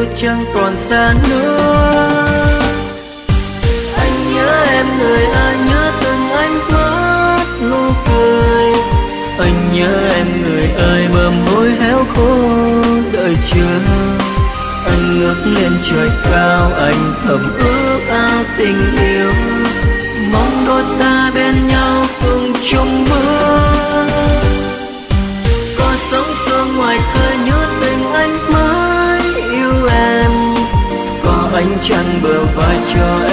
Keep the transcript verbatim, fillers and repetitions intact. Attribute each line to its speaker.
Speaker 1: tôi chẳng còn xa nữa. Anh nhớ em người ơi, nhớ từng ánh mắt nụ cười. Anh nhớ em người ơi, bờ môi héo khô đợi chờ. Anh ngước lên trời cao, anh thầm ước ao tình yêu, mong đôi ta bên nhau cùng chung bước. Có sống sương ngoài khơi nhớ tình anh mới yêu em, có ánh trăng bờ vai cho